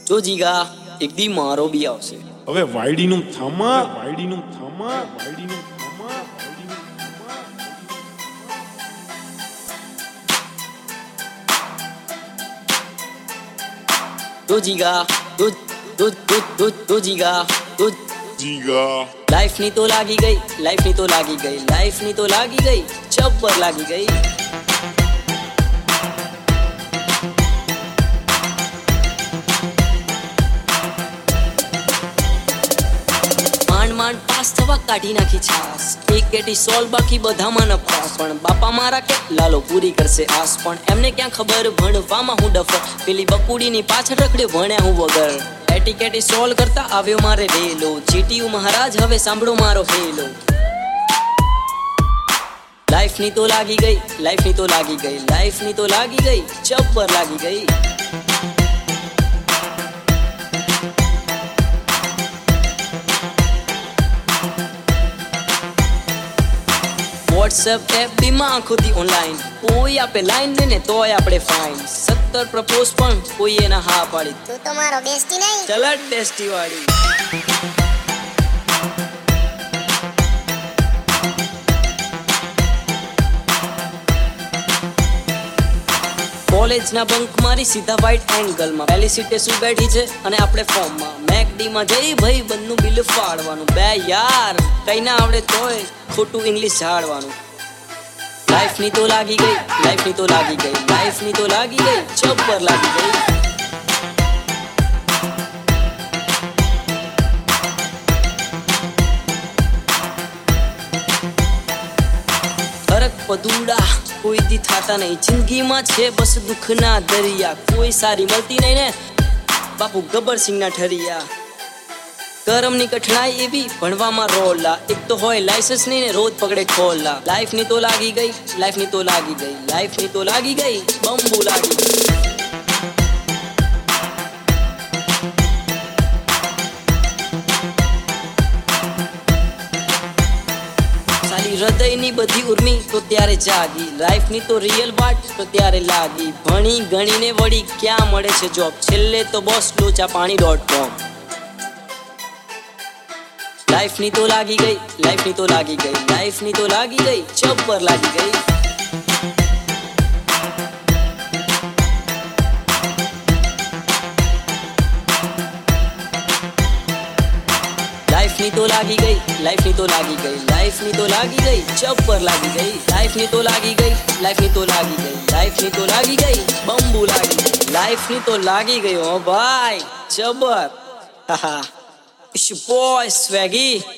જો જીગા એક દી મારો બી આવશે. હવે વાયડીનું થામા વાયડીનું થામા વાયડીનું થામા વાયડીનું થામા. જો જીગા જો જીગા લાઈફ ની તો લાગી ગઈ, લાઈફ ની તો લાગી ગઈ, લાઈફ ની તો લાગી ગઈ, જબ્બર લાગી ગઈ. માંડ પાસ થવા કાઢી નાખી છાસ, એક કેટી સોલ બાકી બધામાં નપાસ. પણ બાપા મારા કે લાલો પૂરી કરશે આસ, પણ એમને ક્યાં ખબર ભણવામાં હું ડફર. પેલી બકુડીની પાછળ રખડ્યો ભણ્યા હું વગર. એટીકેટી સોલ કરતા આવ્યો મારે વેલો, જીટીયુ મહારાજ હવે સાંભળો મારો હેલો. લાઈફ ની તો લાગી ગઈ, લાઈફ ની તો લાગી ગઈ, લાઈફ ની તો લાગી ગઈ, જબ્બર લાગી ગઈ. વોટ્સએપ FB માં આખોથી ઓનલાઈન, કોઈ આપે લાઈન લઈને તોય આપણે ફાઇન. 17 પ્રપોઝ પણ કોઈ એના હા પાડી. તું તો મારો બેસ્ટી નહીં. ચલ ટેસ્ટી વાળી. કોલેજના બંક મારી સીધા વ્હાઈટ એંગલમાં, પહેલી સીટે શું બેઠી છે અને આપણે ફોર્મમાં. મેકડીમાં જઈ ભાઈ બંધનું બિલ ફાડવાનું. બે યાર કઈ ના આવડે તોય ખોટું ઇંગ્લિશ ઝાડવાનું. લાઈફ ની તો લાગી ગઈ, લાઈફ ની તો લાગી ગઈ, લાઈફ ની તો લાગી ગઈ, જબ્બર લાગી ગઈ. હરક પદુડા કોઈ દી થાતા નહીં, જિંદગીમાં છે બસ દુઃખના દરિયા. કોઈ સારી મળતી નહીં ને બાપુ ગબ્બરસિંહ ના ઠરિયા. કરમની કઠણાઈ એવી ભણવામાં રોલા, એક તો હોય લાઇસન્સ નહીં ને રોજ પકડે ખોલા. લાઈફ ની તો લાગી ગઈ, લાઈફ ની તો લાગી ગઈ, લાઈફ ની તો લાગી ગઈ, બંબુ લાગી ગઈ. સાલી હૃદયની બધી ઉર્મી તો ત્યારે જાગી, લાઈફ ની તો રિયલ વાટ તો ત્યારે લાગી. ભણી ગણીને વળી ક્યાં મળે છે જોબ, છેલ્લે તો બોસ lochapaani.com. લાઈફ ની તો લાગી ગઈ, લાઈફ ની તો લાગી ગઈ, લાઈફ ની તો લાગી ગઈ, જબ્બર લાગી ગઈ. લાઈફ ની તો લાગી ગઈ, લાઈફ ની તો લાગી ગઈ, લાઈફ ની તો લાગી ગઈ, જબ્બર લાગી ગઈ. લાઈફ ની તો લાગી ગઈ, લાઈફ ની તો લાગી ગઈ, લાઈફ ની તો લાગી ગઈ, બંબુ લાગી ગઈ. લાઈફ ની તો લાગી ગઈ હો ભાઈ, જબ્બર. હાહા. It's your boy Swaggy.